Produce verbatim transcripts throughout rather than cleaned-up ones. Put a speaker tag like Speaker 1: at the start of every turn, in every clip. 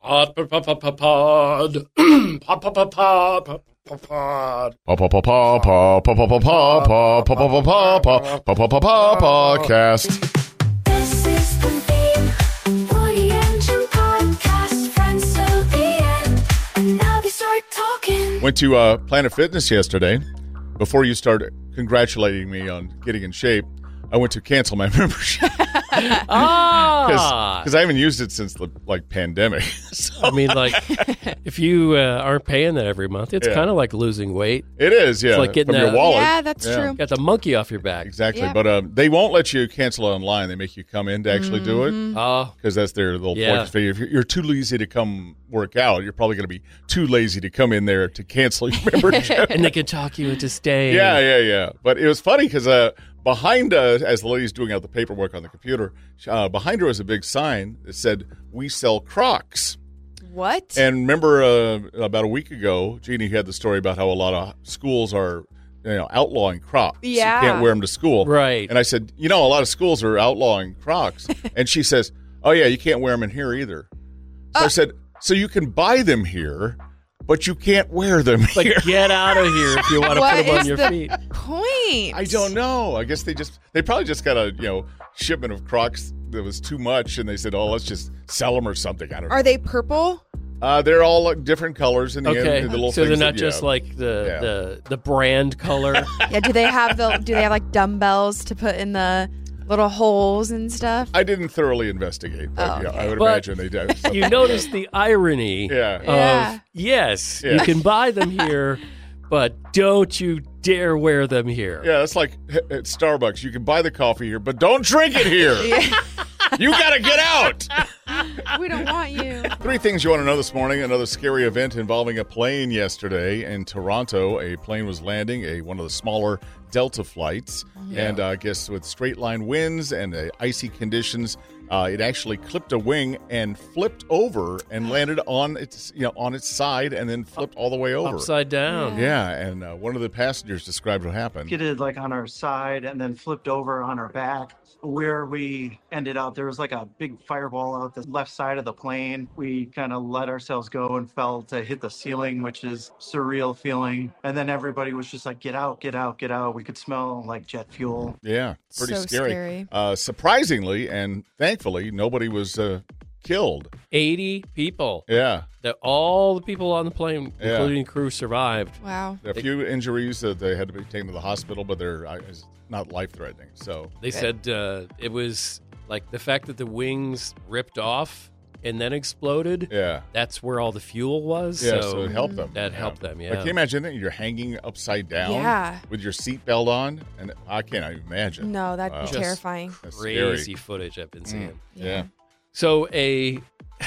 Speaker 1: Pod, pod, pod, pod, pod, pod, pod, pod, pod, pod.
Speaker 2: Podcast.
Speaker 3: This is the theme for the Engine Podcast. Friends till the end, and now they start talking.
Speaker 2: Went to uh, Planet Fitness yesterday. Before you start congratulating me on getting in shape, I went to cancel my membership.
Speaker 1: Ah,
Speaker 2: Because I haven't used it since the like pandemic. So
Speaker 1: I mean, like, if you uh, aren't paying that every month, it's
Speaker 2: Yeah.
Speaker 1: kind of like losing weight.
Speaker 2: it is, yeah.
Speaker 1: It's like getting
Speaker 2: from your
Speaker 1: that-
Speaker 2: wallet.
Speaker 4: Yeah, that's
Speaker 2: Yeah.
Speaker 4: true.
Speaker 1: Got the monkey off your back.
Speaker 2: Exactly.
Speaker 4: Yeah.
Speaker 2: But um, they won't let you cancel it online. They make you come in to actually do it.
Speaker 1: Oh,
Speaker 2: Because that's their little
Speaker 1: Yeah.
Speaker 2: point. If you're, you're too lazy to come work out, you're probably going to be too lazy to come in there to cancel your membership.
Speaker 1: and they can talk you into staying.
Speaker 2: Yeah, yeah, yeah. But it was funny because uh, behind, uh, as the lady's doing out the paperwork on the computer, uh, behind her was a big sign that said, "We sell Crocs."
Speaker 4: What?
Speaker 2: And remember uh, about a week ago, Jeannie had the story about how a lot of schools are you know, outlawing Crocs.
Speaker 4: Yeah.
Speaker 2: You can't wear them to school.
Speaker 1: Right.
Speaker 2: And I said, you know, a lot of schools are outlawing Crocs. And she says, oh, yeah, you can't wear them in here either. So I said, so you can buy them here, but you can't wear them
Speaker 1: Like,
Speaker 2: here.
Speaker 1: get out of here if you want to
Speaker 4: What
Speaker 1: put them on
Speaker 4: is
Speaker 1: your
Speaker 4: the
Speaker 1: feet.
Speaker 4: point?
Speaker 2: I don't know. I guess they just, they probably just got a, you know, shipment of Crocs that was too much. And they said, oh, let's just sell them or something. I don't know.
Speaker 4: Are they purple?
Speaker 2: Uh, they're all like, different colors in the
Speaker 1: Okay,
Speaker 2: end. The little
Speaker 1: so they're
Speaker 2: things
Speaker 1: not
Speaker 2: that-
Speaker 1: just
Speaker 2: yeah.
Speaker 1: like the,
Speaker 2: Yeah.
Speaker 1: the the brand color.
Speaker 4: Yeah. Do they have the? Do they have like dumbbells to put in the little holes and stuff?
Speaker 2: I didn't thoroughly investigate, but
Speaker 4: Oh,
Speaker 2: yeah,
Speaker 4: okay.
Speaker 2: I would
Speaker 1: But
Speaker 2: imagine they do. So-
Speaker 1: You notice the irony
Speaker 2: yeah.
Speaker 1: of,
Speaker 4: Yeah.
Speaker 1: yes,
Speaker 2: Yeah.
Speaker 1: you can buy them here, but don't you dare wear them here.
Speaker 2: Yeah, it's like at Starbucks. You can buy the coffee here, but don't drink it here. You got to get out.
Speaker 4: We don't want you.
Speaker 2: Three things you want to know this morning. Another scary event involving a plane yesterday in Toronto. A plane was landing, a one of the smaller Delta flights. And uh, I guess with straight line winds and uh, icy conditions, uh, it actually clipped a wing and flipped over and landed on its you know on its side and then flipped all the way over.
Speaker 1: Upside down.
Speaker 2: Yeah, and uh, one of the passengers described what happened.
Speaker 5: skidded like on our side and then flipped over on our back. Where we ended up, there was like a big fireball out the left side of the plane. We kind of let ourselves go and fell to hit the ceiling, which is surreal feeling. And then everybody was just like, get out, get out, get out. We could smell like jet fuel.
Speaker 2: Yeah, pretty
Speaker 4: So
Speaker 2: scary.
Speaker 4: scary.
Speaker 2: Uh, surprisingly and thankfully, nobody was uh, killed.
Speaker 1: eighty people.
Speaker 2: Yeah,
Speaker 1: That all the people on the plane,
Speaker 2: Yeah.
Speaker 1: including crew, survived.
Speaker 4: Wow.
Speaker 2: a few injuries that they had to be taken to the hospital, but they're uh, it's not life threatening. So
Speaker 1: They said uh, it was like the fact that the wings ripped off and then exploded.
Speaker 2: yeah,
Speaker 1: That's where all the fuel was.
Speaker 2: yeah.
Speaker 1: so,
Speaker 2: So, it helped them.
Speaker 1: that
Speaker 2: Yeah.
Speaker 1: helped them. Yeah.
Speaker 2: Like, can you imagine that you're hanging upside down
Speaker 4: Yeah.
Speaker 2: with your seatbelt on? And I can't imagine.
Speaker 4: No, that'd
Speaker 2: Wow.
Speaker 4: be
Speaker 1: Just-
Speaker 4: terrifying.
Speaker 2: That's
Speaker 1: Crazy
Speaker 2: scary.
Speaker 1: footage I've been seeing.
Speaker 2: Yeah.
Speaker 1: So a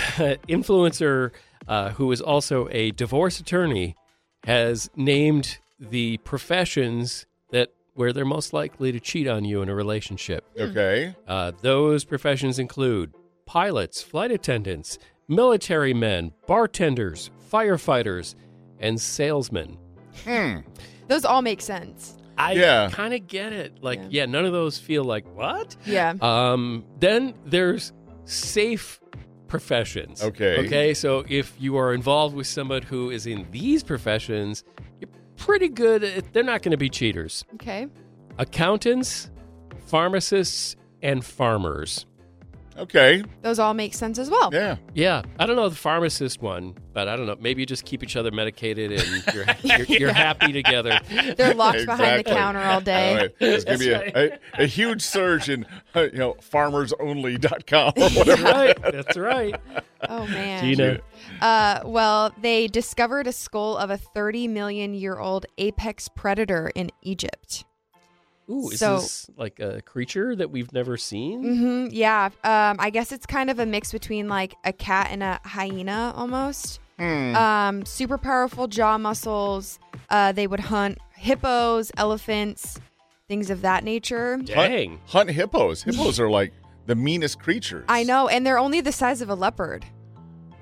Speaker 1: influencer uh, who is also a divorce attorney has named the professions that where they're most likely to cheat on you in a relationship.
Speaker 2: Okay.
Speaker 1: Uh, those professions include pilots, flight attendants, military men, bartenders, firefighters, and salesmen.
Speaker 2: Hmm.
Speaker 4: Those all make sense.
Speaker 1: I
Speaker 2: Yeah.
Speaker 1: kind of get it. Like, yeah.
Speaker 4: Yeah.
Speaker 1: none of those feel like what?
Speaker 4: Yeah.
Speaker 1: Um, then there's safe professions.
Speaker 2: Okay.
Speaker 1: Okay. So if you are involved with somebody who is in these professions, you're pretty good at, they're not going to be cheaters.
Speaker 4: Okay.
Speaker 1: Accountants, pharmacists, and farmers.
Speaker 2: Okay.
Speaker 4: Those all make sense as well.
Speaker 2: Yeah.
Speaker 1: Yeah. I don't know the pharmacist one, but I don't know. Maybe you just keep each other medicated and you're, you're, you're happy together.
Speaker 4: They're locked behind the
Speaker 2: Exactly.
Speaker 4: counter all day.
Speaker 2: All right. There's going to be a, a, a huge surge in, uh, you know, farmers only dot com or whatever.
Speaker 1: That's right. That's right.
Speaker 4: Oh man.
Speaker 1: Gina.
Speaker 4: Uh, well, they discovered a skull of a thirty million year old apex predator in Egypt.
Speaker 1: Ooh, is
Speaker 4: So-
Speaker 1: this like a creature that we've never seen?
Speaker 4: hmm Yeah. Um, I guess it's kind of a mix between like a cat and a hyena almost.
Speaker 2: Hmm.
Speaker 4: Um, super powerful jaw muscles. Uh, they would hunt hippos, elephants, things of that nature.
Speaker 1: Dang.
Speaker 2: Hunt hippos. Hippos are like the meanest creatures.
Speaker 4: I know, and they're only the size of a leopard.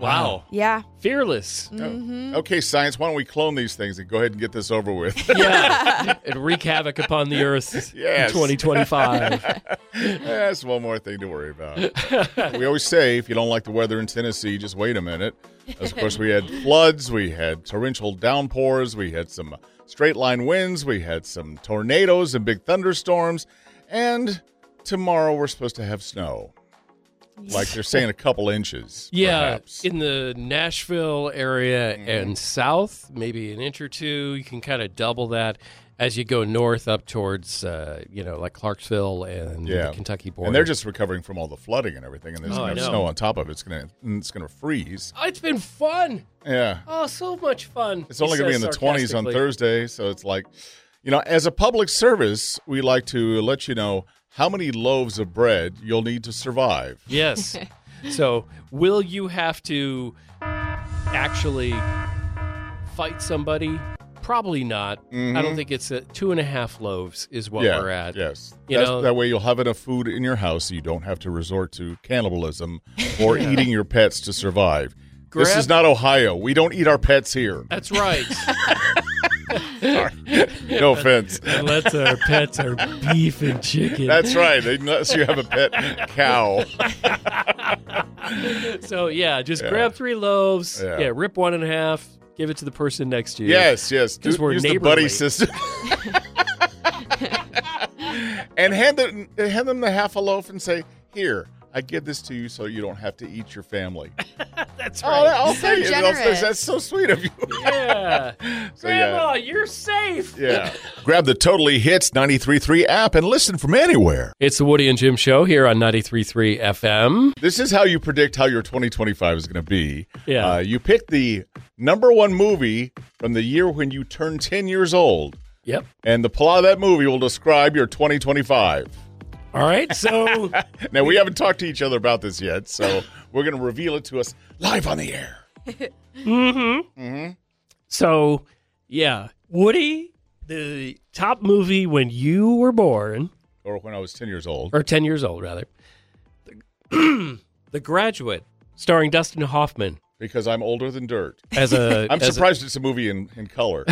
Speaker 1: Wow.
Speaker 4: Yeah.
Speaker 1: Fearless.
Speaker 4: Mm-hmm.
Speaker 2: Okay, science, why don't we clone these things and go ahead and get this over with?
Speaker 1: Yeah. And wreak havoc upon the earth
Speaker 2: Yes.
Speaker 1: in twenty twenty-five.
Speaker 2: That's one more thing to worry about. We always say if you don't like the weather in Tennessee, just wait a minute. As of course, we had floods, we had torrential downpours, we had some straight line winds, we had some tornadoes and big thunderstorms, and tomorrow we're supposed to have snow. Like they're saying a couple inches.
Speaker 1: Yeah,
Speaker 2: perhaps.
Speaker 1: in the Nashville area and south, maybe an inch or two. You can kind of double that as you go north up towards, uh, you know, like Clarksville and
Speaker 2: Yeah.
Speaker 1: the Kentucky border.
Speaker 2: And they're just recovering from all the flooding and everything, and there's
Speaker 1: Oh, I
Speaker 2: gonna have
Speaker 1: know.
Speaker 2: snow on top of it. It's gonna it's gonna freeze.
Speaker 1: Oh, it's been fun.
Speaker 2: Yeah.
Speaker 1: Oh, so much fun.
Speaker 2: It's
Speaker 1: he
Speaker 2: only going to be in
Speaker 1: says
Speaker 2: the twenties on
Speaker 1: sarcastically.
Speaker 2: Thursday, so it's like, you know, as a public service, we like to let you know how many loaves of bread you'll need to survive.
Speaker 1: Yes. So, will you have to actually fight somebody? Probably not. I don't think it's a, two and a half loaves is what
Speaker 2: yeah,
Speaker 1: we're at.
Speaker 2: yes.
Speaker 1: You
Speaker 2: That's-
Speaker 1: know-
Speaker 2: that way you'll have enough food in your house so you don't have to resort to cannibalism or eating your pets to survive. This
Speaker 1: Grab-
Speaker 2: is not Ohio. We don't eat our pets here.
Speaker 1: That's right.
Speaker 2: No offense.
Speaker 1: Unless our pets are beef and chicken.
Speaker 2: That's right, unless you have a pet cow.
Speaker 1: So, yeah, just
Speaker 2: Yeah.
Speaker 1: grab three loaves.
Speaker 2: Yeah.
Speaker 1: Yeah. Rip one in half. Give it to the person next to you.
Speaker 2: Yes, yes.
Speaker 1: Because
Speaker 2: Do-
Speaker 1: we're
Speaker 2: use the
Speaker 1: neighborly.
Speaker 2: buddy system. And hand them, hand them the half a loaf and say, here, I give this to you so you don't have to eat your family.
Speaker 1: That's
Speaker 2: Oh,
Speaker 1: right.
Speaker 2: I'll
Speaker 4: So
Speaker 2: tell you. That's-
Speaker 4: generous.
Speaker 2: That's so sweet of you.
Speaker 1: Yeah.
Speaker 2: So, yeah.
Speaker 1: Grandma, you're safe.
Speaker 2: Yeah. Grab the Totally Hits ninety-three point three app and listen from anywhere.
Speaker 1: It's the Woody and Jim Show here on ninety-three point three F M.
Speaker 2: This is how you predict how your twenty twenty-five is going to be.
Speaker 1: Yeah.
Speaker 2: Uh, you pick the number one movie from the year when you turn ten years old,
Speaker 1: Yep.
Speaker 2: and the plot of that movie will describe your twenty twenty-five.
Speaker 1: All right. So,
Speaker 2: Now, we haven't talked to each other about this yet, so we're going to reveal it to us live on the air.
Speaker 1: so yeah, Woody, the top movie when you were born,
Speaker 2: Or when I was ten years old.
Speaker 1: or ten years old, rather. The, The Graduate, starring Dustin Hoffman
Speaker 2: Because I'm older than dirt.
Speaker 1: as a.
Speaker 2: I'm
Speaker 1: as a-
Speaker 2: surprised it's a movie in, in color.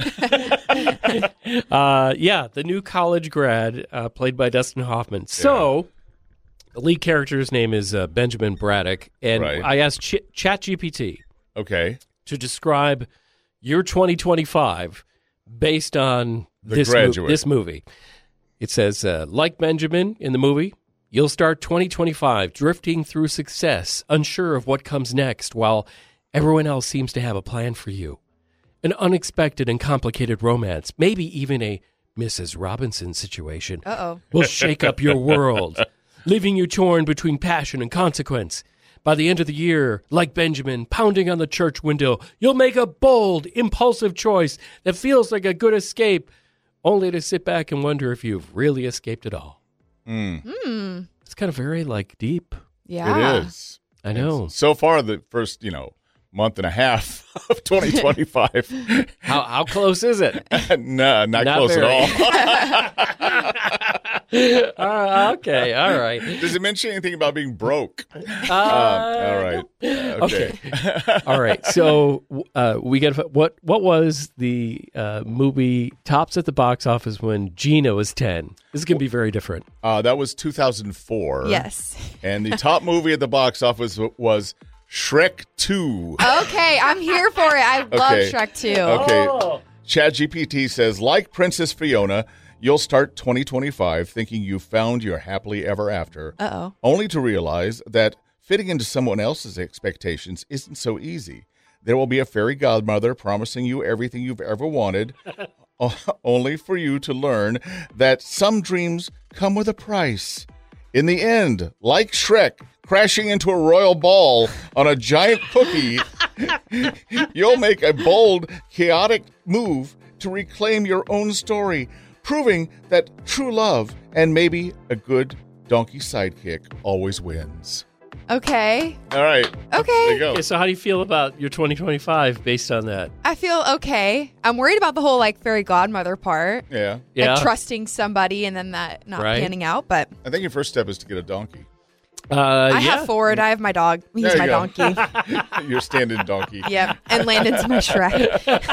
Speaker 1: Uh, yeah, the new college grad, uh, played by Dustin Hoffman. So, the lead character's name is uh, Benjamin Braddock, and
Speaker 2: Right.
Speaker 1: I asked Ch- ChatGPT
Speaker 2: Okay.
Speaker 1: to describe your twenty twenty-five based on
Speaker 2: The
Speaker 1: this, mo-
Speaker 2: Graduate.
Speaker 1: this movie. It says, uh, like Benjamin in the movie, you'll start twenty twenty-five drifting through success, unsure of what comes next, while everyone else seems to have a plan for you. An unexpected and complicated romance, maybe even a Missus Robinson situation,
Speaker 4: Uh-oh.
Speaker 1: will shake up your world, leaving you torn between passion and consequence. By the end of the year, like Benjamin pounding on the church window, you'll make a bold, impulsive choice that feels like a good escape, only to sit back and wonder if you've really escaped at all.
Speaker 4: Hmm.
Speaker 1: It's kind of very, like, deep.
Speaker 4: Yeah.
Speaker 2: It is.
Speaker 1: I know.
Speaker 2: So far, the first, you know, month and a half of twenty twenty-five.
Speaker 1: How how close is it?
Speaker 2: no, not,
Speaker 1: Not
Speaker 2: close
Speaker 1: very.
Speaker 2: at all.
Speaker 1: Uh, okay, all right.
Speaker 2: Does it mention anything about being broke?
Speaker 1: Uh,
Speaker 2: all right. Okay.
Speaker 1: Okay. All right. So uh, we got what? What was the uh, movie tops at the box office when Gina was ten? This is gonna be very different.
Speaker 2: Uh, that was two thousand four.
Speaker 4: Yes.
Speaker 2: And the top movie at the box office w- was Shrek two.
Speaker 4: Okay, I'm here for it. I love
Speaker 2: Okay.
Speaker 4: Shrek too.
Speaker 2: Okay.
Speaker 1: Oh.
Speaker 2: ChatGPT says, like Princess Fiona, you'll start twenty twenty-five thinking you've found your happily ever after,
Speaker 4: Uh-oh.
Speaker 2: only to realize that fitting into someone else's expectations isn't so easy. There will be a fairy godmother promising you everything you've ever wanted, o- only for you to learn that some dreams come with a price. In the end, like Shrek crashing into a royal ball on a giant cookie, you'll make a bold, chaotic move to reclaim your own story, proving that true love and maybe a good donkey sidekick always wins.
Speaker 4: Okay.
Speaker 2: All right.
Speaker 4: Okay.
Speaker 2: There you go.
Speaker 1: Okay, so how do you feel about your twenty twenty-five based on that?
Speaker 4: I feel okay. I'm worried about the whole like fairy godmother part.
Speaker 2: Yeah.
Speaker 4: Like
Speaker 1: Yeah.
Speaker 4: trusting somebody and then that not
Speaker 1: Right.
Speaker 4: panning out, but
Speaker 2: I think your first step is to get a donkey.
Speaker 1: Uh,
Speaker 4: I
Speaker 1: yeah.
Speaker 4: have Ford. I have my dog. He's
Speaker 2: There you
Speaker 4: my
Speaker 2: go.
Speaker 4: donkey.
Speaker 2: Your stand-in donkey.
Speaker 4: Yep. And Landon's my Shrek.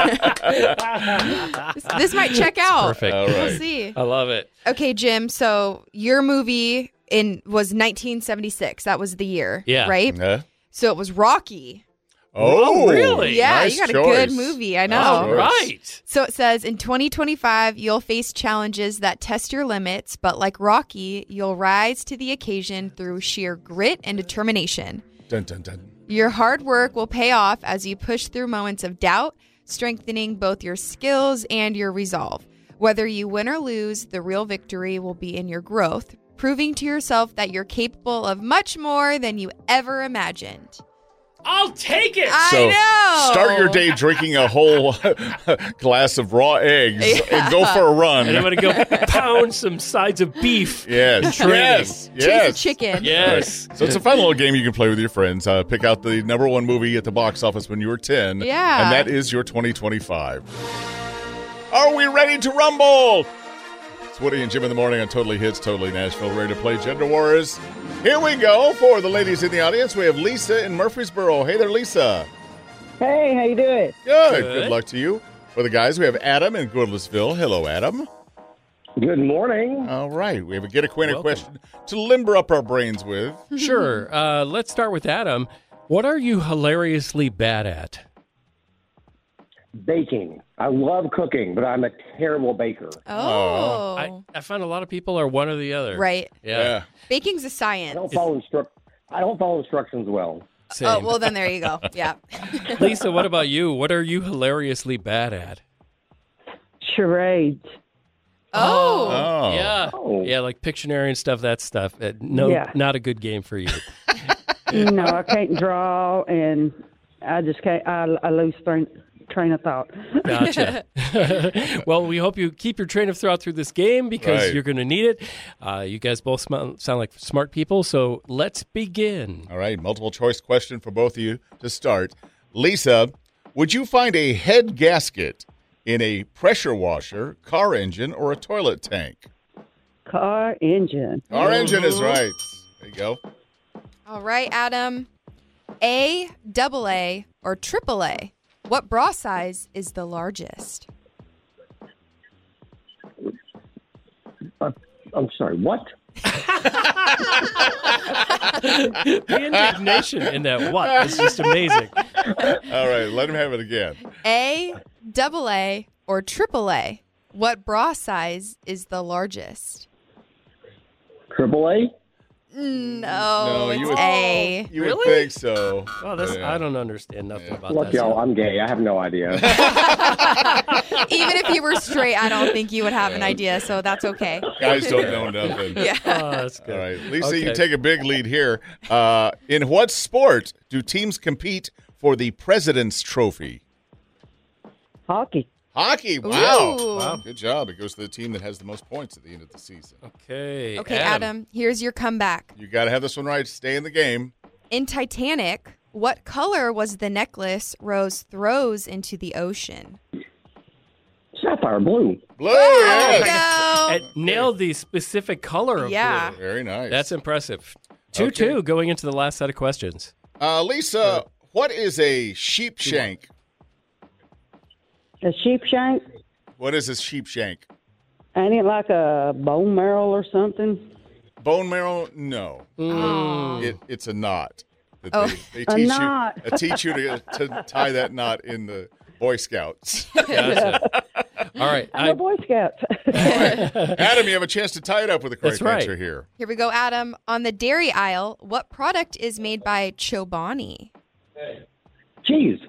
Speaker 4: this, this might check out.
Speaker 1: Perfect.
Speaker 2: All
Speaker 4: We'll
Speaker 2: right.
Speaker 4: see.
Speaker 1: I love it.
Speaker 4: Okay, Jim. So your movie in was nineteen seventy-six. That was the year.
Speaker 1: Yeah.
Speaker 4: Right.
Speaker 2: Yeah.
Speaker 4: So it was Rocky.
Speaker 2: Oh,
Speaker 1: Oh, really?
Speaker 4: Yeah,
Speaker 2: nice
Speaker 4: you got
Speaker 2: choice.
Speaker 4: a good movie. I know.
Speaker 2: Nice
Speaker 1: All
Speaker 2: choice.
Speaker 1: right.
Speaker 4: So it says in twenty twenty-five, you'll face challenges that test your limits, but like Rocky, you'll rise to the occasion through sheer grit and determination.
Speaker 2: Dun, dun, dun.
Speaker 4: Your hard work will pay off as you push through moments of doubt, strengthening both your skills and your resolve. Whether you win or lose, the real victory will be in your growth, proving to yourself that you're capable of much more than you ever imagined.
Speaker 1: I'll take it.
Speaker 4: I
Speaker 2: So
Speaker 4: know.
Speaker 2: start your day drinking a whole glass of raw eggs and go for a run.
Speaker 1: And I'm going to go pound some sides of beef.
Speaker 2: Yes,
Speaker 1: Training.
Speaker 2: yes,
Speaker 4: Choose
Speaker 2: yes.
Speaker 4: a chicken.
Speaker 1: Yes.
Speaker 2: So it's a fun little game you can play with your friends. Uh, pick out the number one movie at the box office when you were ten.
Speaker 4: Yeah.
Speaker 2: And that is your twenty twenty-five. Are we ready to rumble? It's Woody and Jim in the morning on Totally Hits, Totally Nashville. Ready to play Gender Wars? Here we go. For the ladies in the audience, we have Lisa in Murfreesboro. Hey there, Lisa.
Speaker 6: Hey, how you doing?
Speaker 2: Good.
Speaker 1: Good.
Speaker 2: Good luck to you. For the guys, we have Adam in Goodlettsville. Hello, Adam.
Speaker 6: Good morning.
Speaker 2: All right. We have a Get Acquainted
Speaker 1: Welcome.
Speaker 2: question to limber up our brains with.
Speaker 1: Sure. Uh, let's start with Adam. What are you hilariously bad at?
Speaker 6: Baking. I love cooking, but I'm a terrible baker.
Speaker 4: Oh.
Speaker 1: I, I find a lot of people are one or the other.
Speaker 4: Right.
Speaker 1: Yeah.
Speaker 4: Baking's a
Speaker 6: I
Speaker 4: science.
Speaker 6: don't follow instru- I don't follow instructions well.
Speaker 1: Same.
Speaker 4: Oh, well, then there you go. Yeah.
Speaker 1: Lisa, what about you? What are you hilariously bad at?
Speaker 7: Charades.
Speaker 4: Oh.
Speaker 2: Oh.
Speaker 1: Yeah.
Speaker 6: Oh.
Speaker 1: Yeah, like Pictionary and stuff, that stuff. Uh, no,
Speaker 7: Yeah.
Speaker 1: not a good game for you.
Speaker 7: No, I can't draw, and I just can't. I, I lose train, train of thought.
Speaker 1: Gotcha. Well, we hope you keep your train of thought through this game because
Speaker 2: Right.
Speaker 1: you're going to need it. Uh, you guys both sm- sound like smart people, so let's begin.
Speaker 2: All right, multiple choice question for both of you to start. Lisa, would you find a head gasket in a pressure washer, car engine, or a toilet tank?
Speaker 7: Car engine.
Speaker 2: Car engine is right. There you go.
Speaker 4: All right, Adam. A, double A, or triple A? What bra size is the largest?
Speaker 6: Uh, I'm sorry, what?
Speaker 1: The indignation in that what is just amazing.
Speaker 2: All right, let him have it again.
Speaker 4: A, double A, or triple A? What bra size is the largest?
Speaker 6: Triple A?
Speaker 4: No,
Speaker 2: No,
Speaker 4: it's
Speaker 2: you would-
Speaker 4: A.
Speaker 2: You
Speaker 1: Really?
Speaker 2: would think so.
Speaker 1: Oh, that's,
Speaker 2: Yeah.
Speaker 1: I don't understand nothing about
Speaker 6: Look,
Speaker 1: that.
Speaker 6: y'all,
Speaker 1: stuff.
Speaker 6: I'm gay. I have no idea.
Speaker 4: Even if you were straight, I don't think you would have an idea, so that's okay.
Speaker 2: Guys don't know nothing.
Speaker 4: Yeah.
Speaker 1: Oh, that's good.
Speaker 2: All right, Lisa,
Speaker 1: Okay.
Speaker 2: you take a big lead here. Uh, in what sport do teams compete for the President's Trophy?
Speaker 7: Hockey.
Speaker 2: Hockey. Wow.
Speaker 4: Ooh.
Speaker 2: Wow. Good job. It goes to the team that has the most points at the end of the season.
Speaker 1: Okay.
Speaker 4: Okay, Adam, here's your comeback.
Speaker 2: You got to have this one right. Stay in the game.
Speaker 4: In Titanic, what color was the necklace Rose throws into the ocean?
Speaker 6: Sapphire blue.
Speaker 2: Blue.
Speaker 4: There you
Speaker 2: yes.
Speaker 4: go.
Speaker 1: And nailed the specific color of
Speaker 4: Yeah.
Speaker 1: blue.
Speaker 2: Very nice.
Speaker 1: That's impressive. two
Speaker 2: Okay.
Speaker 1: two going into the last set of questions.
Speaker 2: Uh, Lisa, what is a sheep shank?
Speaker 7: A sheep shank.
Speaker 2: What is a sheep shank?
Speaker 7: Ain't it like a bone marrow or something?
Speaker 2: Bone marrow? No.
Speaker 4: Oh.
Speaker 2: It, it's a knot. That
Speaker 4: Oh.
Speaker 2: they, they
Speaker 7: A
Speaker 2: teach
Speaker 7: knot.
Speaker 2: you. They teach you to, to tie that knot in the Boy Scouts.
Speaker 1: Gotcha. All right.
Speaker 7: I'm a
Speaker 1: I,
Speaker 7: Boy Scout.
Speaker 2: Adam, you have a chance to tie it up with the correct
Speaker 1: That's right.
Speaker 2: answer here.
Speaker 4: Here we go, Adam. On the dairy aisle, what product is made by Chobani?
Speaker 6: Cheese.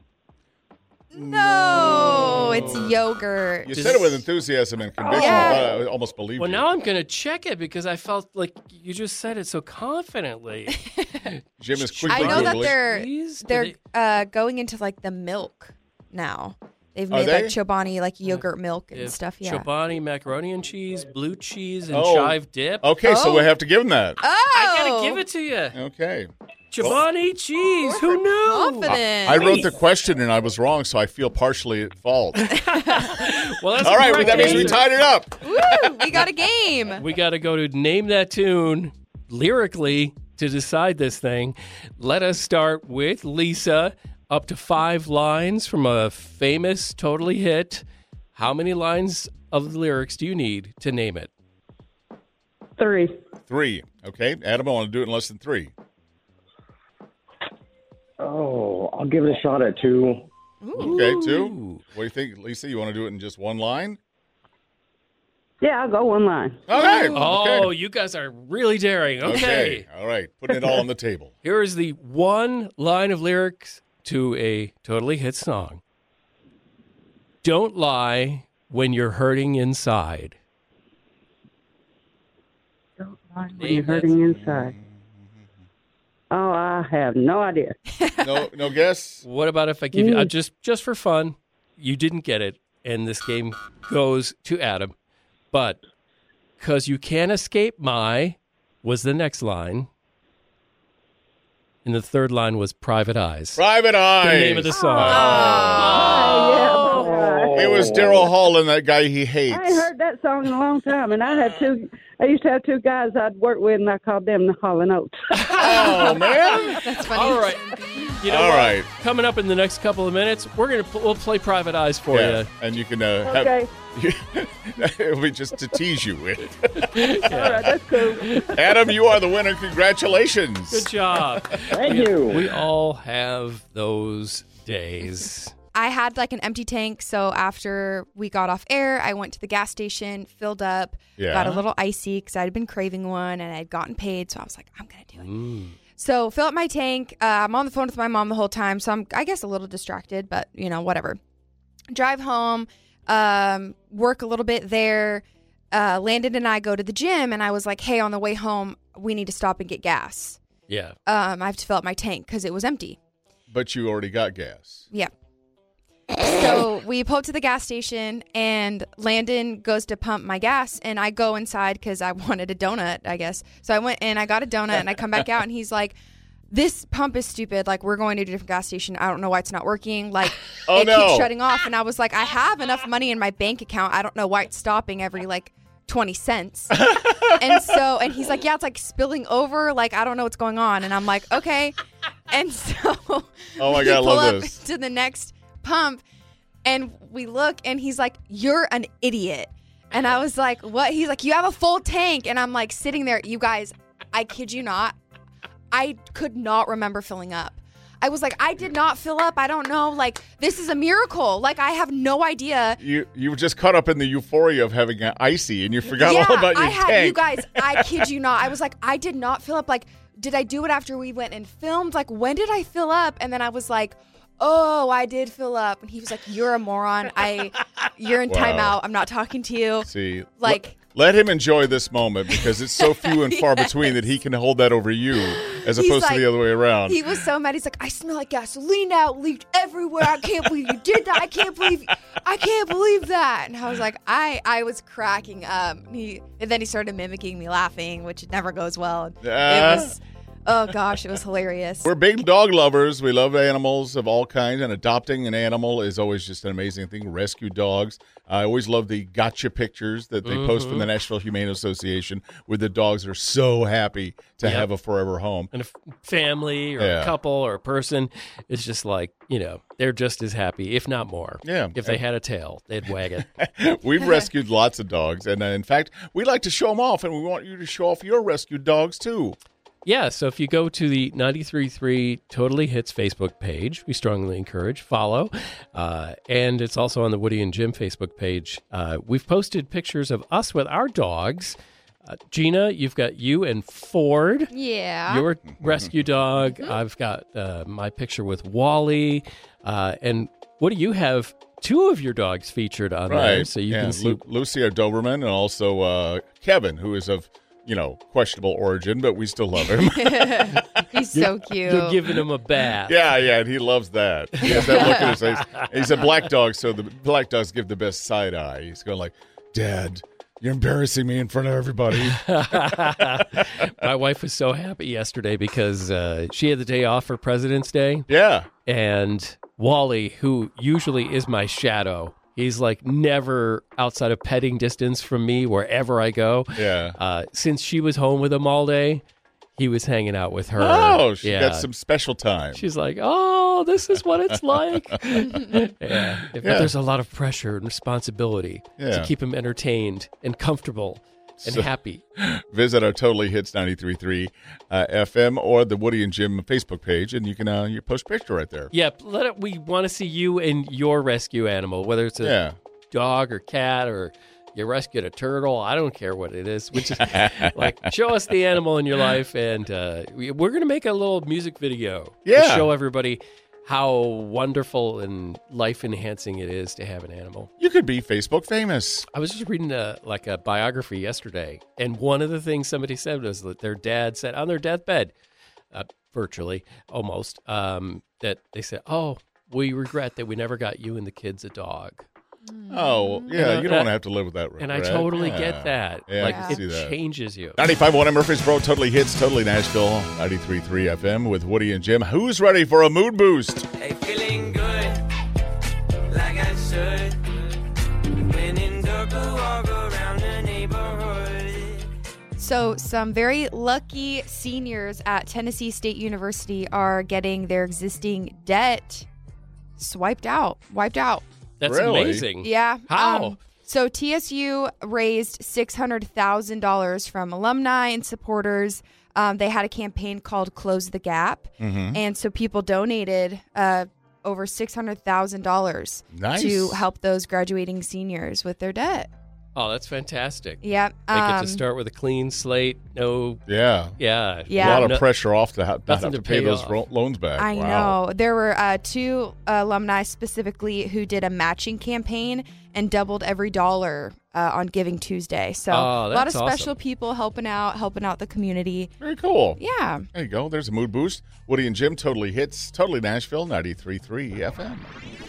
Speaker 4: No, it's yogurt.
Speaker 2: You said it with enthusiasm and conviction.
Speaker 4: Yeah.
Speaker 2: I thought I almost believed
Speaker 1: well,
Speaker 2: you.
Speaker 1: now I'm going to check it because I felt like you just said it so confidently.
Speaker 2: Jim is
Speaker 4: I
Speaker 2: quickly
Speaker 4: know that
Speaker 2: Googling.
Speaker 4: they're
Speaker 1: Cheese? Do
Speaker 4: they're
Speaker 1: they-
Speaker 4: uh, going into like the milk now. They've
Speaker 2: Are
Speaker 4: made
Speaker 2: they?
Speaker 4: like Chobani, like yogurt milk and
Speaker 1: If
Speaker 4: stuff. Yeah.
Speaker 1: Chobani macaroni and cheese, blue cheese, and
Speaker 2: Oh.
Speaker 1: chive dip.
Speaker 2: Okay, so
Speaker 4: Oh.
Speaker 2: we have to give him that.
Speaker 4: Oh,
Speaker 1: I got to give it to you.
Speaker 2: Okay.
Speaker 1: Chobani cheese. Who knew?
Speaker 4: confident.
Speaker 2: I wrote the question and I was wrong, so I feel partially at fault.
Speaker 1: Well, that's
Speaker 2: All
Speaker 1: the
Speaker 2: right, well,
Speaker 1: correct
Speaker 2: that means we
Speaker 1: answer.
Speaker 2: tied it up.
Speaker 4: Woo, we got a game.
Speaker 1: We got to go to name that tune lyrically. to decide this thing. Let us start with Lisa. Up to five lines from a famous Totally hit. How many lines of the lyrics do you need to name it?
Speaker 7: Three.
Speaker 2: Three. Okay. Adam, I want to do it in less than three.
Speaker 6: Oh, I'll give it a shot at two.
Speaker 2: Okay, two. What do you think, Lisa? You want to do it in just one line?
Speaker 7: Yeah, I'll go one line.
Speaker 2: Okay.
Speaker 1: Oh,
Speaker 2: okay.
Speaker 1: you guys are really daring. Okay.
Speaker 2: All right. Putting it all on the table.
Speaker 1: Here is the one line of lyrics to a Totally hit song. Don't lie when you're hurting inside.
Speaker 7: Don't lie when you're hurting inside. Oh, I have no idea.
Speaker 2: No, no guess.
Speaker 1: What about if I give you uh, just just for fun? You didn't get it, and this game goes to Adam. But because you can't escape my was the next line, and the third line was Private Eyes.
Speaker 2: Private Eyes.
Speaker 1: The name of the song.
Speaker 7: Oh, yeah, boy.
Speaker 2: It was Daryl Hall and that guy he hates.
Speaker 7: I ain't heard that song in a long time, and I had two. I used to have two guys I'd work with, and I called them the Hall and Oates.
Speaker 2: Oh man!
Speaker 4: That's funny.
Speaker 1: All right. You know
Speaker 2: All
Speaker 1: what?
Speaker 2: right.
Speaker 1: Coming up in the next couple of minutes, we're gonna pl- we'll play Private Eyes for
Speaker 2: Yeah,
Speaker 1: you.
Speaker 2: and you can uh, have.
Speaker 7: Okay.
Speaker 2: It'll be just to tease you with.
Speaker 7: All right, that's cool.
Speaker 2: Adam, you are the winner. Congratulations.
Speaker 1: Good job.
Speaker 6: Thank you.
Speaker 1: We all have those days.
Speaker 4: I had like an empty tank, so after we got off air, I went to the gas station, filled up,
Speaker 2: Yeah.
Speaker 4: got a little icy because I'd been craving one and I'd gotten paid, so I was like, I'm gonna do it.
Speaker 1: Mm.
Speaker 4: So fill up my tank. Uh, I'm on the phone with my mom the whole time, so I'm I guess a little distracted, but you know whatever. Drive home, um, work a little bit there. Uh, Landon and I go to the gym, and I was like, hey, on the way home, we need to stop and get gas.
Speaker 1: Yeah.
Speaker 4: Um, I have to fill up my tank because it was empty.
Speaker 2: But you already got gas.
Speaker 4: Yeah. So we pull up to the gas station, and Landon goes to pump my gas, and I go inside because I wanted a donut, I guess. So I went and I got a donut, and I come back out, and he's like, this pump is stupid. Like, we're going to a different gas station. I don't know why it's not working. Like,
Speaker 2: Oh,
Speaker 4: it
Speaker 2: no.
Speaker 4: keeps shutting off. And I was like, I have enough money in my bank account. I don't know why it's stopping every, like, twenty cents. And so, and he's like, yeah, it's like spilling over. Like, I don't know what's going on. And I'm like, okay. And so
Speaker 2: Oh, my
Speaker 4: we
Speaker 2: God, I
Speaker 4: pull
Speaker 2: love
Speaker 4: up
Speaker 2: this.
Speaker 4: to the next pump, and we look, and he's like, you're an idiot. And I was like, what? He's like, you have a full tank. And I'm like sitting there, you guys, I kid you not, I could not remember filling up. I was like, I did not fill up. I don't know. Like, this is a miracle. Like, I have no idea.
Speaker 2: You you were just caught up in the euphoria of having an icy, and you forgot
Speaker 4: yeah,
Speaker 2: all about your
Speaker 4: I had,
Speaker 2: tank.
Speaker 4: you guys, I kid you not. I was like, I did not fill up. Like, did I do it after we went and filmed? Like, when did I fill up? And then I was like, oh, I did fill up. And he was like, you're a moron. I, you're in
Speaker 2: Wow.
Speaker 4: timeout. I'm not talking to you.
Speaker 2: See,
Speaker 4: Like,
Speaker 2: let, let him enjoy this moment because it's so few and far between that he can hold that over you as
Speaker 4: He's
Speaker 2: opposed
Speaker 4: like-
Speaker 2: to the other way around.
Speaker 4: he was so mad. He's like, I smell like gasoline now. It leaked everywhere. I can't believe you did that. I can't believe, I can't believe that. And I was like, I, I was cracking up. And he, and then he started mimicking me laughing, which never goes well. And
Speaker 2: Ah.
Speaker 4: it was, oh gosh, it was hilarious.
Speaker 2: We're big dog lovers. We love animals of all kinds, and adopting an animal is always just an amazing thing. Rescue dogs. I always love the gotcha pictures that they post from the Nashville Humane Association where the dogs are so happy to
Speaker 1: Yep.
Speaker 2: have a forever home.
Speaker 1: And a f- family or
Speaker 2: Yeah.
Speaker 1: a couple or a person is just like, you know, they're just as happy, if not more.
Speaker 2: Yeah.
Speaker 1: If they had a tail, they'd wag it.
Speaker 2: We've rescued lots of dogs, and uh, in fact, we like to show them off, and we want you to show off your rescued dogs too.
Speaker 1: Yeah, so if you go to the ninety-three point three Totally Hits Facebook page, we strongly encourage follow. Uh, and it's also on the Woody and Jim Facebook page. Uh, we've posted pictures of us with our dogs. Uh, Gina, you've got you and Ford,
Speaker 4: yeah.
Speaker 1: your rescue dog. I've got uh, my picture with Wally. Uh, and what do you have? Two of your dogs featured on there, so you
Speaker 2: yeah.
Speaker 1: can see.
Speaker 2: Lu- Lucy, our Doberman, and also uh, Kevin, who is of, you know, questionable origin, but we still love him.
Speaker 4: He's so cute.
Speaker 1: You're giving him a bath.
Speaker 2: Yeah, yeah, and he loves that. He has that look in his face. He's a black dog, so the black dogs give the best side eye. He's going like, Dad, you're embarrassing me in front of everybody.
Speaker 1: My wife was so happy yesterday because uh, she had the day off for President's Day.
Speaker 2: Yeah.
Speaker 1: And Wally, who usually is my shadow, he's like never outside of petting distance from me wherever I go.
Speaker 2: Yeah.
Speaker 1: Uh, since she was home with him all day, he was hanging out with her.
Speaker 2: Oh, she
Speaker 1: yeah.
Speaker 2: got some special time.
Speaker 1: She's like, oh, this is what it's like. yeah. But
Speaker 2: Yeah.
Speaker 1: there's a lot of pressure and responsibility
Speaker 2: Yeah.
Speaker 1: to keep him entertained and comfortable and
Speaker 2: So-
Speaker 1: happy.
Speaker 2: Visit our Totally Hits ninety-three point three uh, F M or the Woody and Jim Facebook page, and you can uh, you post a picture right there.
Speaker 1: Yeah, let it, we want to see you and your rescue animal, whether it's a
Speaker 2: Yeah.
Speaker 1: dog or cat or you rescued a turtle. I don't care what it is. Which is like, show us the animal in your life, and uh, we, we're going to make a little music video
Speaker 2: Yeah.
Speaker 1: to show everybody how wonderful and life enhancing it is to have an animal.
Speaker 2: You could be Facebook famous.
Speaker 1: I was just reading a, like a biography yesterday, and one of the things somebody said was that their dad said on their deathbed, uh, virtually almost, um, that they said, "Oh, we regret that we never got you and the kids a dog."
Speaker 2: Oh, yeah.
Speaker 1: And,
Speaker 2: You
Speaker 1: uh,
Speaker 2: don't want to have to live with that.
Speaker 1: And I
Speaker 2: right?
Speaker 1: totally
Speaker 2: Yeah.
Speaker 1: get that.
Speaker 2: Yeah,
Speaker 1: like
Speaker 2: I can
Speaker 1: it
Speaker 2: see that.
Speaker 1: changes you.
Speaker 2: ninety-five point one at Murfreesboro, Totally Hits, Totally Nashville, ninety-three point three F M with Woody and Jim. Who's ready for a mood boost?
Speaker 8: Hey, feeling good, like I should. When in Durga, walk around the neighborhood.
Speaker 4: So, some very lucky seniors at Tennessee State University are getting their existing debt swiped out, wiped out.
Speaker 1: That's
Speaker 2: Really?
Speaker 1: amazing.
Speaker 4: Yeah.
Speaker 1: How?
Speaker 4: um, so, T S U raised six hundred thousand dollars from alumni and supporters. Um, they had a campaign called Close the Gap.
Speaker 2: Mm-hmm.
Speaker 4: And so, people donated uh, over six hundred thousand dollars
Speaker 2: Nice.
Speaker 4: to help those graduating seniors with their debt.
Speaker 1: Oh, that's fantastic.
Speaker 4: Yeah.
Speaker 1: They get
Speaker 4: um,
Speaker 1: to start with a clean slate. No,
Speaker 2: Yeah.
Speaker 1: yeah.
Speaker 4: Yeah.
Speaker 2: A lot of
Speaker 1: No-
Speaker 2: pressure off to ha- not
Speaker 1: Nothing
Speaker 2: have
Speaker 1: to
Speaker 2: to pay
Speaker 1: pay
Speaker 2: those
Speaker 1: off.
Speaker 2: ro- loans back.
Speaker 4: I
Speaker 2: Wow.
Speaker 4: know. There were uh, two alumni specifically who did a matching campaign and doubled every dollar uh, on Giving Tuesday. So
Speaker 1: Oh,
Speaker 4: a lot of
Speaker 1: that's awesome.
Speaker 4: special people helping out, helping out the community.
Speaker 2: Very cool.
Speaker 4: Yeah.
Speaker 2: There you go. There's a mood boost. Woody and Jim, Totally Hits, Totally Nashville, ninety-three point three F M.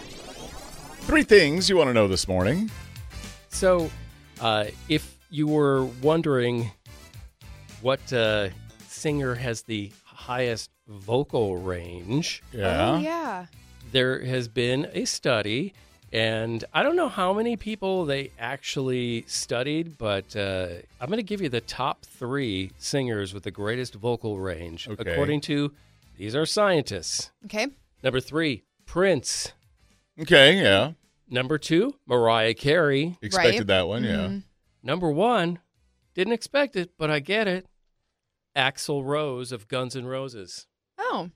Speaker 2: Three things you want to know this morning.
Speaker 1: So, uh, if you were wondering what uh, singer has the highest vocal range,
Speaker 2: Yeah.
Speaker 4: Oh, yeah.
Speaker 1: there has been a study, and I don't know how many people they actually studied, but uh, I'm going to give you the top three singers with the greatest vocal range,
Speaker 2: Okay.
Speaker 1: according to these are scientists.
Speaker 4: Okay.
Speaker 1: Number three, Prince.
Speaker 2: Okay, yeah.
Speaker 1: Number two, Mariah Carey.
Speaker 2: Expected
Speaker 4: Right.
Speaker 2: that one, yeah.
Speaker 4: Mhm.
Speaker 1: Number one, didn't expect it, but I get it. Axl Rose of Guns N' Roses.
Speaker 4: Oh,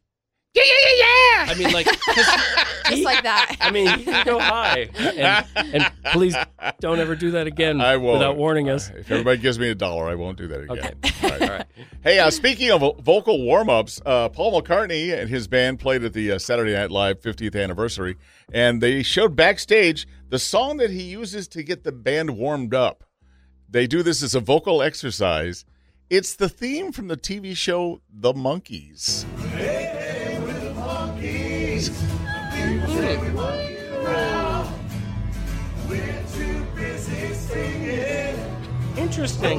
Speaker 1: I mean, like, 'cause
Speaker 4: just
Speaker 1: he-
Speaker 4: like that.
Speaker 1: I mean, he can go high. And, and please don't ever do that again
Speaker 2: I won't.
Speaker 1: without warning us.
Speaker 2: If everybody gives me a dollar, I won't do that again.
Speaker 1: Okay.
Speaker 2: All right.
Speaker 1: All right.
Speaker 2: Hey, uh, speaking of vo- vocal warm-ups, uh, Paul McCartney and his band played at the uh, Saturday Night Live fiftieth anniversary, and they showed backstage the song that he uses to get the band warmed up. They do this as a vocal exercise. It's the theme from the T V show The Monkees.
Speaker 1: Interesting.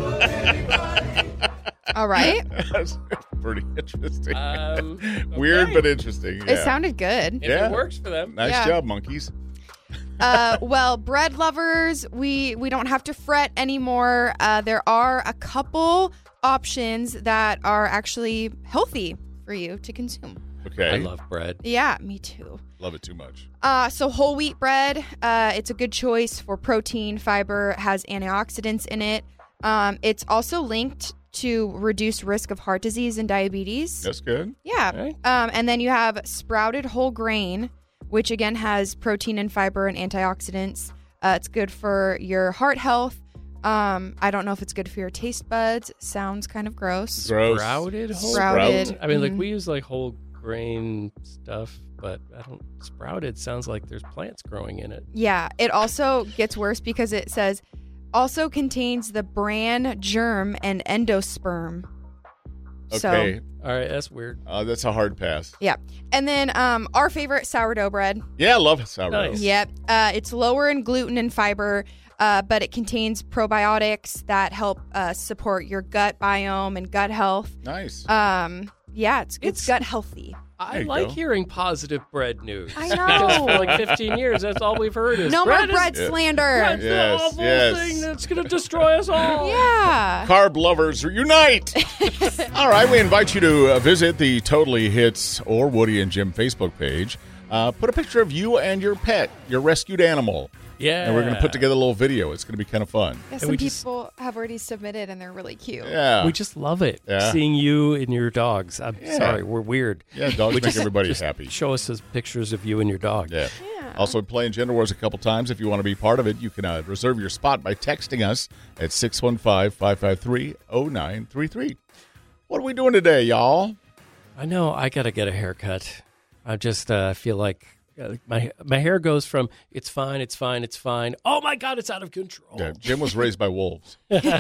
Speaker 4: All right.
Speaker 2: That's pretty interesting.
Speaker 1: Um,
Speaker 2: Weird,
Speaker 1: okay.
Speaker 2: but interesting.
Speaker 4: It
Speaker 2: Yeah.
Speaker 4: sounded good.
Speaker 1: If
Speaker 2: Yeah.
Speaker 1: it works for them.
Speaker 2: Nice
Speaker 4: Yeah.
Speaker 2: job, monkeys.
Speaker 4: uh, well, bread lovers, we we don't have to fret anymore. Uh, there are a couple options that are actually healthy for you to consume.
Speaker 2: Okay.
Speaker 1: I love bread.
Speaker 4: Yeah, me too.
Speaker 2: Love it too much.
Speaker 4: Uh, so whole wheat bread, uh, it's a good choice for protein, fiber, has antioxidants in it. Um, it's also linked to reduced risk of heart disease and diabetes.
Speaker 2: That's good.
Speaker 4: Yeah.
Speaker 1: Okay.
Speaker 4: Um, and then you have sprouted whole grain, which again has protein and fiber and antioxidants. Uh, it's good for your heart health. Um, I don't know if it's good for your taste buds. Sounds kind of gross.
Speaker 2: Gross.
Speaker 1: Sprouted whole
Speaker 4: Sprouted.
Speaker 1: grain? I mean, like
Speaker 4: Mhm.
Speaker 1: we use like whole grain stuff, but I don't. Sprouted sounds like there's plants growing in it.
Speaker 4: Yeah. It also gets worse because it says also contains the bran germ and endosperm.
Speaker 2: Okay.
Speaker 1: All right, that's weird.
Speaker 2: Uh, that's a hard pass.
Speaker 4: Yeah. And then um, our favorite sourdough bread.
Speaker 2: Yeah, I love sourdough.
Speaker 1: Nice.
Speaker 4: Yep. Uh, it's lower in gluten and fiber, uh, but it contains probiotics that help uh, support your gut biome and gut health.
Speaker 2: Nice.
Speaker 4: Um, yeah, it's, it's
Speaker 1: It's-
Speaker 4: gut healthy.
Speaker 1: I
Speaker 2: you
Speaker 1: like
Speaker 2: go.
Speaker 1: hearing positive bread news.
Speaker 4: I
Speaker 1: Because for
Speaker 4: know.
Speaker 1: like fifteen years, that's all we've heard is
Speaker 4: No more
Speaker 1: bread is-
Speaker 4: bread slander.
Speaker 1: Bread's
Speaker 2: Yes,
Speaker 1: the awful
Speaker 2: yes.
Speaker 1: thing that's going to destroy us all.
Speaker 4: Yeah.
Speaker 2: Carb lovers, unite! All right, we invite you to uh, visit the Totally Hits or Woody and Jim Facebook page. Uh, put a picture of you and your pet, your rescued animal.
Speaker 1: Yeah.
Speaker 2: And we're going to put together a little video. It's going to be kind of fun.
Speaker 4: Yeah,
Speaker 1: And
Speaker 4: some
Speaker 1: we just-
Speaker 4: people have already submitted, and they're really cute.
Speaker 2: Yeah.
Speaker 1: We just love it.
Speaker 2: Yeah.
Speaker 1: Seeing you and your dogs. I'm
Speaker 2: Yeah.
Speaker 1: sorry, we're weird.
Speaker 2: Yeah, dogs
Speaker 1: We
Speaker 2: make
Speaker 1: just-
Speaker 2: everybody
Speaker 1: just
Speaker 2: happy.
Speaker 1: Show us those pictures of you and your dog.
Speaker 2: Yeah.
Speaker 4: Yeah.
Speaker 2: Also, playing Gender Wars a couple times. If you want to be part of it, you can uh, reserve your spot by texting us at six one five, five five three, zero nine three three. What are we doing today, y'all?
Speaker 1: I know I got to get a haircut. I just uh, feel like uh, my my hair goes from it's fine, it's fine, it's fine. Oh my God, it's out of control.
Speaker 2: Yeah, Jim was raised by wolves.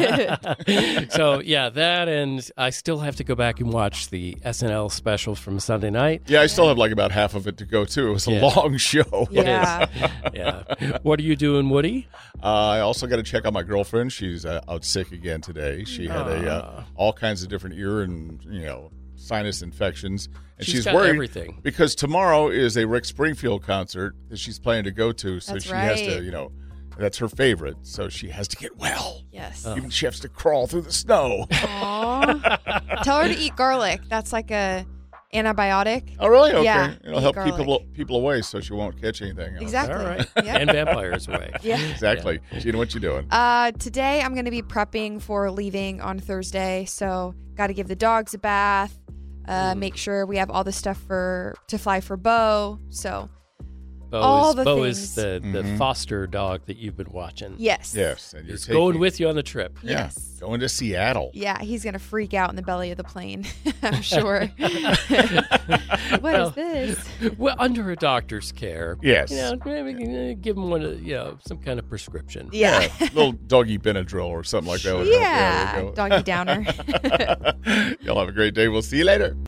Speaker 1: So yeah, that, and I still have to go back and watch the S N L special from Sunday night.
Speaker 2: Yeah, I still have like about half of it to go, too. It was a
Speaker 1: Yeah.
Speaker 2: long show.
Speaker 4: Yeah.
Speaker 1: Yeah. What are you doing, Woody?
Speaker 2: Uh, I also got to check on my girlfriend. She's uh, out sick again today. She had a uh, all kinds of different ear and you know sinus infections, and
Speaker 1: She's
Speaker 2: she's,
Speaker 1: got
Speaker 2: worried
Speaker 1: everything.
Speaker 2: because tomorrow is a Rick Springfield concert that she's planning to go to. So
Speaker 4: That's
Speaker 2: she has
Speaker 4: right.
Speaker 2: to, you know, that's her favorite. So she has to get well.
Speaker 4: Yes.
Speaker 1: Oh.
Speaker 2: Even she has to crawl through the snow.
Speaker 4: Aw. Tell her to eat garlic. That's like a antibiotic.
Speaker 2: Oh, really? Okay.
Speaker 4: Yeah,
Speaker 2: It'll
Speaker 4: eat
Speaker 2: help
Speaker 4: garlic.
Speaker 2: keep people, people away so she won't catch anything else.
Speaker 4: Exactly.
Speaker 1: All right.
Speaker 4: Yep.
Speaker 1: And vampires away.
Speaker 4: Yeah.
Speaker 2: Exactly. Gina, what you doing?
Speaker 4: Uh, today I'm going to be prepping for leaving on Thursday, so got to give the dogs a bath. Uh, make sure we have all the stuff for to fly for Bo. So
Speaker 1: Bo,
Speaker 4: All
Speaker 1: is,
Speaker 4: the
Speaker 1: Bo
Speaker 4: things.
Speaker 1: is the, the
Speaker 2: Mhm.
Speaker 1: foster dog that you've been watching.
Speaker 4: yes,
Speaker 2: Yes. And you're
Speaker 1: He's
Speaker 2: taking-
Speaker 1: going with you on the trip.
Speaker 2: Yeah.
Speaker 4: Yes.
Speaker 2: Going to Seattle.
Speaker 4: Yeah, he's gonna freak out in the belly of the plane. I'm sure. What
Speaker 1: Well,
Speaker 4: is this?
Speaker 1: Well, under a doctor's care.
Speaker 2: Yes.
Speaker 1: You know, maybe uh, give him one, of, you know, some kind of prescription.
Speaker 4: Yeah,
Speaker 2: little doggy Benadryl or something like that. would help.
Speaker 4: yeah,
Speaker 2: there we go.
Speaker 4: doggy downer.
Speaker 2: Y'all have a great day. We'll see you later.